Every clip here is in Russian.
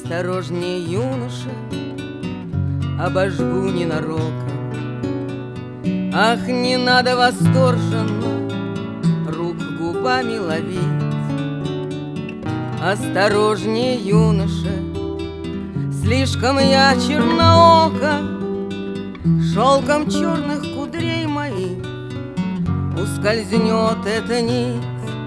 Осторожнее, юноша, обожгу ненароком. Ах, не надо восторженно рук губами ловить. Осторожнее, юноша, слишком я черноока. Шелком черных кудрей моих ускользнет эта нить.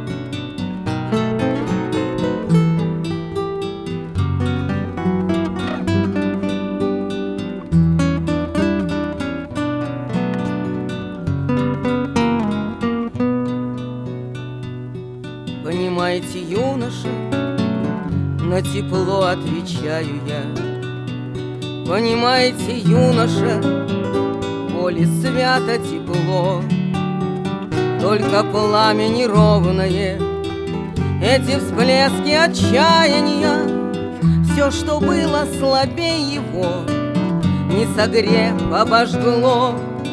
Понимаете, юноша, на тепло отвечаю я. Понимаете, юноша, поле свято тепло, только пламя неровное, эти всплески отчаяния. Все, что было слабее его, не согрев, обожгло.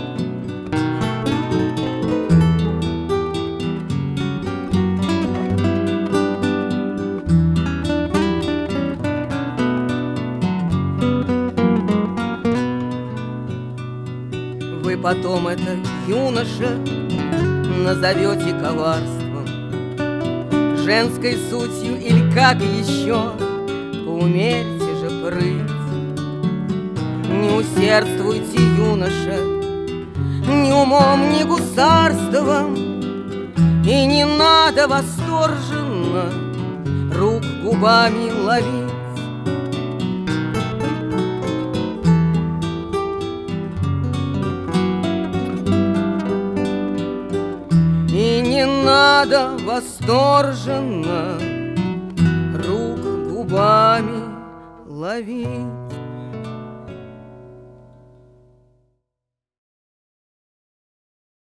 Вы потом это, юноша, назовете коварством, женской сутью или как еще. Поумерьте же прыть, не усердствуйте, юноша, ни умом, ни гусарством, и не надо восторженно рук губами ловить. И не надо восторженно рук губами ловить.